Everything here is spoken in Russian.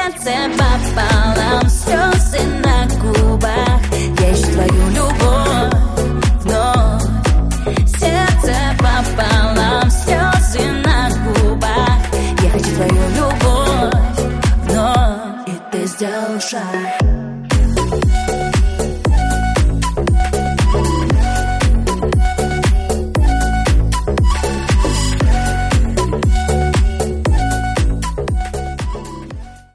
сердце пополам, слезы на губах. Я ищу твою любовь вновь. Сердце пополам, слезы на губах. Я хочу твою любовь вновь. И ты сделал шаг.